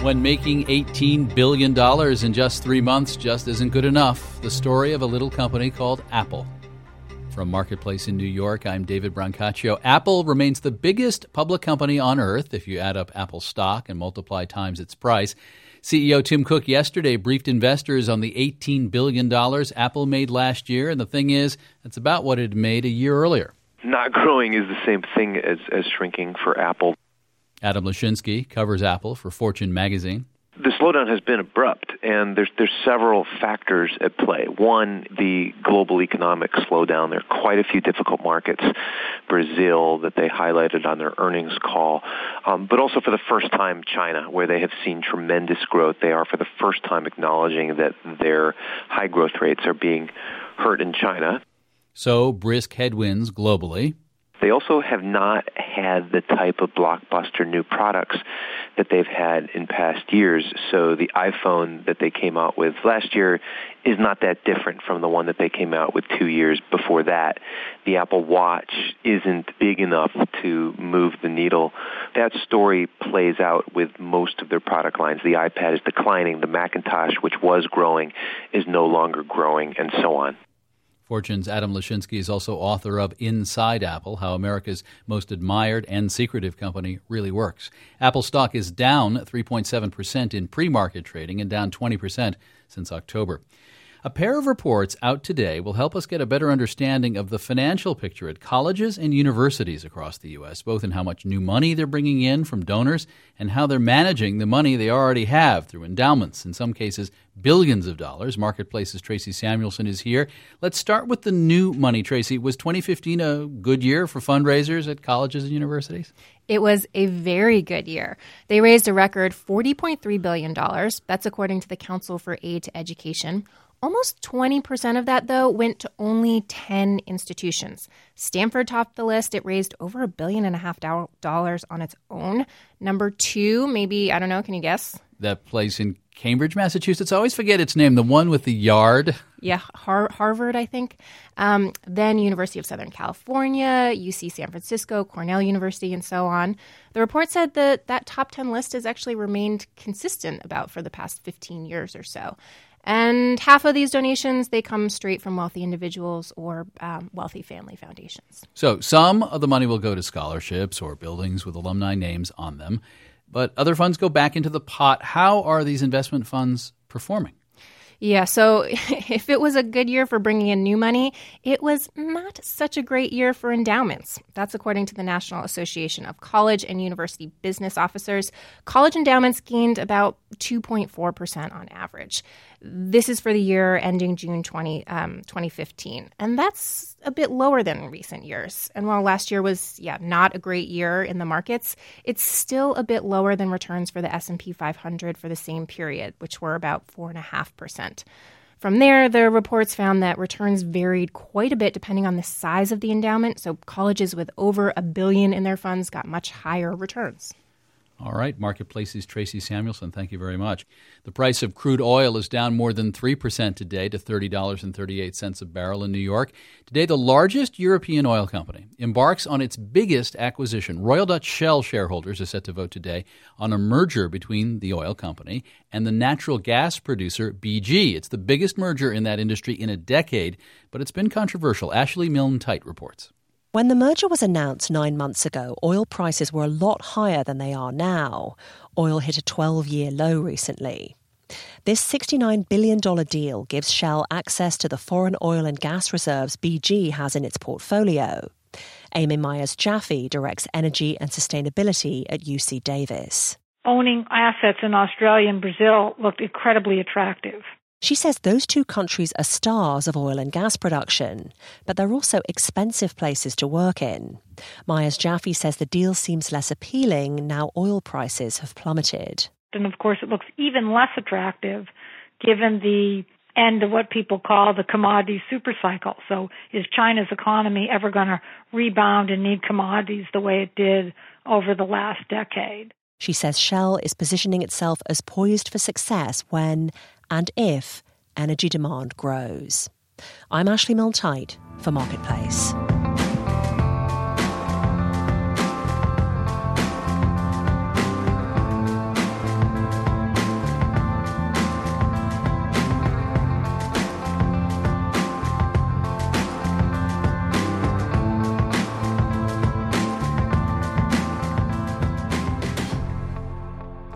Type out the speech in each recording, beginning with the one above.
When making $18 billion in just 3 months just isn't good enough, the story of a little company called Apple. From Marketplace in New York, I'm David Brancaccio. Apple remains the biggest public company on earth if you add up Apple stock and multiply times its price. CEO Tim Cook yesterday briefed investors on the $18 billion Apple made last year, and the thing is, that's about what it had made a year earlier. Not growing is the same thing as shrinking for Apple. Adam Lashinsky covers Apple for Fortune magazine. The slowdown has been abrupt, and there's several factors at play. One, the global economic slowdown. There are quite a few difficult markets, Brazil, that they highlighted on their earnings call, but also for the first time, China, where they have seen tremendous growth. They are for the first time acknowledging that their high growth rates are being hurt in China. So, brisk headwinds globally. They also have not had the type of blockbuster new products that they've had in past years. So the iPhone that they came out with last year is not that different from the one that they came out with 2 years before that. The Apple Watch isn't big enough to move the needle. That story plays out with most of their product lines. The iPad is declining. The Macintosh, which was growing, is no longer growing, and so on. Fortune's Adam Lashinsky is also author of Inside Apple, How America's Most Admired and Secretive Company Really Works. Apple stock is down 3.7% in pre-market trading and down 20% since October. A pair of reports out today will help us get a better understanding of the financial picture at colleges and universities across the U.S., both in how much new money they're bringing in from donors and how they're managing the money they already have through endowments, in some cases billions of dollars. Marketplace's Tracy Samuelson is here. Let's start with the new money, Tracy. Was 2015 a good year for fundraisers at colleges and universities? It was a very good year. They raised a record $40.3 billion. That's according to the Council for Aid to Education. Almost 20% of that, though, went to only 10 institutions. Stanford topped the list. It raised over $1.5 billion on its own. Number two, maybe, I don't know, can you guess? That place in Cambridge, Massachusetts. I always forget its name, the one with the yard. Yeah, Harvard, I think. Then University of Southern California, UC San Francisco, Cornell University, and so on. The report said that top 10 list has actually remained consistent about for the past 15 years or so. And half of these donations, they come straight from wealthy individuals or wealthy family foundations. So some of the money will go to scholarships or buildings with alumni names on them, but other funds go back into the pot. How are these investment funds performing? Yeah, so if it was a good year for bringing in new money, it was not such a great year for endowments. That's according to the National Association of College and University Business Officers. College endowments gained about 2.4% on average. This is for the year ending June 2015. And that's a bit lower than recent years. And while last year was, not a great year in the markets, it's still a bit lower than returns for the S&P 500 for the same period, which were about 4.5%. From there, the reports found that returns varied quite a bit depending on the size of the endowment. So colleges with over $1 billion in their funds got much higher returns. All right, Marketplace's Tracy Samuelson, thank you very much. The price of crude oil is down more than 3% today to $30.38 a barrel in New York. Today, the largest European oil company embarks on its biggest acquisition. Royal Dutch Shell shareholders are set to vote today on a merger between the oil company and the natural gas producer BG. It's the biggest merger in that industry in a decade, but it's been controversial. Ashley Milne-Tite reports. When the merger was announced 9 months ago, oil prices were a lot higher than they are now. Oil hit a 12-year low recently. This $69 billion deal gives Shell access to the foreign oil and gas reserves BG has in its portfolio. Amy Myers-Jaffe directs energy and sustainability at UC Davis. Owning assets in Australia and Brazil looked incredibly attractive. She says those two countries are stars of oil and gas production, but they're also expensive places to work in. Myers-Jaffe says the deal seems less appealing now oil prices have plummeted. And of course, it looks even less attractive given the end of what people call the commodity supercycle. So is China's economy ever going to rebound and need commodities the way it did over the last decade? She says Shell is positioning itself as poised for success when and if energy demand grows. I'm Ashley Milne-Tite for Marketplace.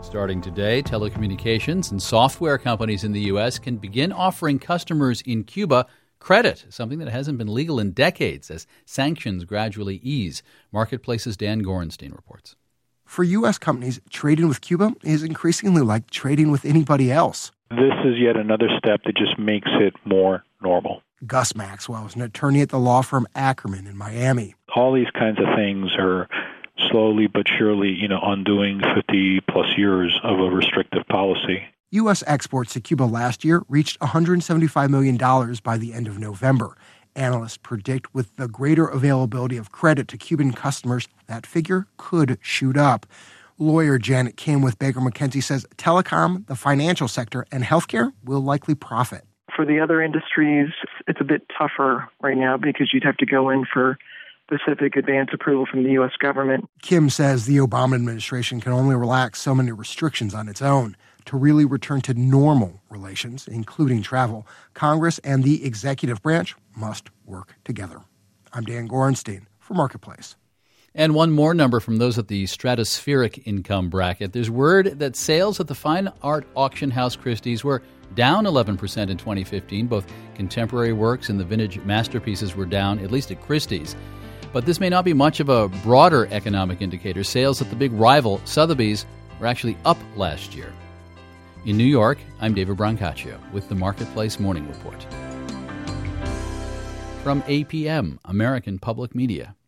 Starting today, telecommunications and software companies in the U.S. can begin offering customers in Cuba credit, something that hasn't been legal in decades as sanctions gradually ease. Marketplace's Dan Gorenstein reports. For U.S. companies, trading with Cuba is increasingly like trading with anybody else. This is yet another step that just makes it more normal. Gus Maxwell is an attorney at the law firm Ackerman in Miami. All these kinds of things are slowly but surely, undoing 50-plus years of a restrictive policy. U.S. exports to Cuba last year reached $175 million by the end of November. Analysts predict with the greater availability of credit to Cuban customers, that figure could shoot up. Lawyer Janet Kim with Baker McKenzie says telecom, the financial sector, and healthcare will likely profit. For the other industries, it's a bit tougher right now because you'd have to go in for specific advance approval from the U.S. government. Kim says the Obama administration can only relax so many restrictions on its own. To really return to normal relations, including travel, Congress and the executive branch must work together. I'm Dan Gorenstein for Marketplace. And one more number from those at the stratospheric income bracket. There's word that sales at the fine art auction house Christie's were down 11% in 2015. Both contemporary works and the vintage masterpieces were down, at least at Christie's. But this may not be much of a broader economic indicator. Sales at the big rival, Sotheby's, were actually up last year. In New York, I'm David Brancaccio with the Marketplace Morning Report. From APM, American Public Media.